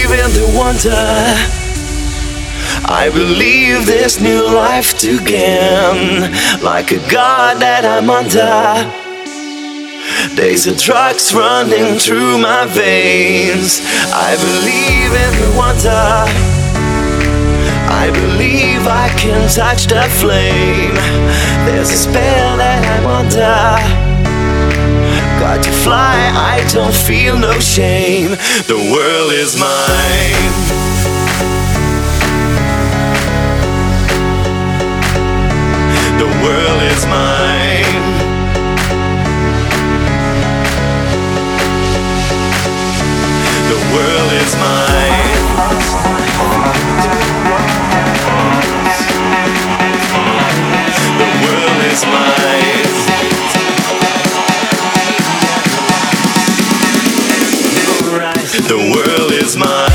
believe in the wonder. I believe there's new life to gain. Like a god that I'm under. There's a drugs running through my veins. I believe in the wonder. I believe I can touch the flame. There's a spell that I'm under. Got to fly, I don't feel no shame. The world is mine. The world is mine. The world is mine. The world is mine. The world is mine.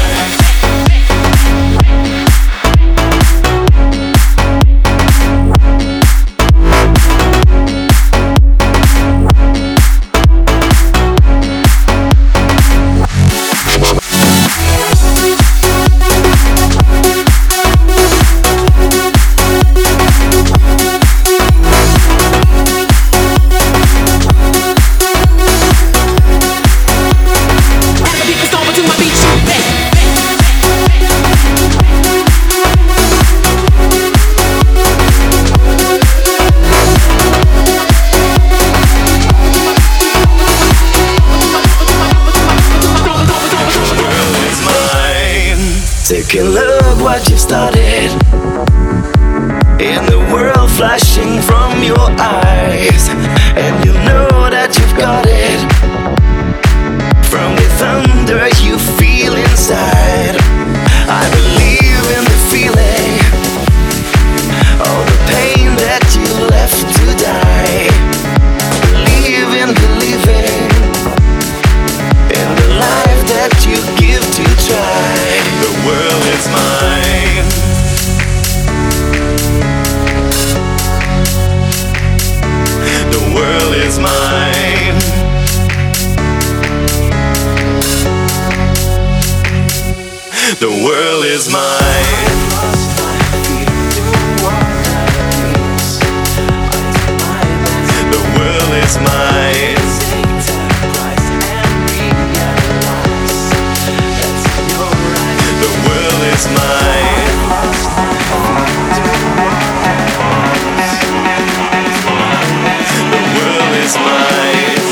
Take a look what you've started. In the world flashing from your eyes, and you'll know that you've got it. From the thunder you feel inside, I believe in the feeling. All the pain that you left to die. Believe in believing in the life that you give to try. The world is mine. The world is mine. The world is mine. The world is mine. The world is mine. The world is mine.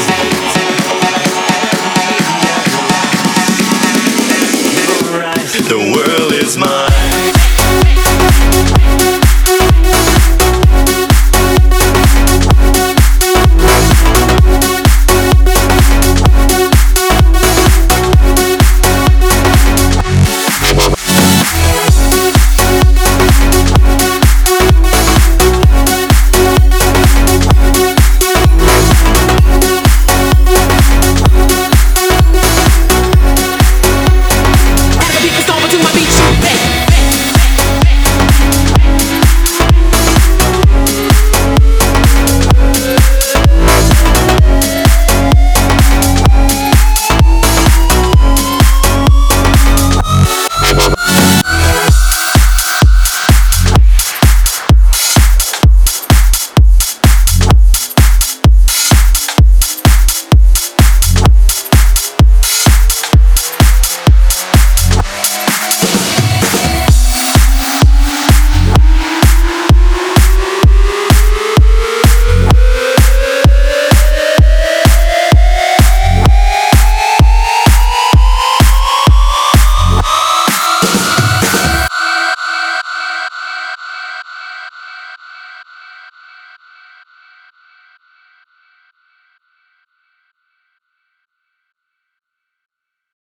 The world is mine.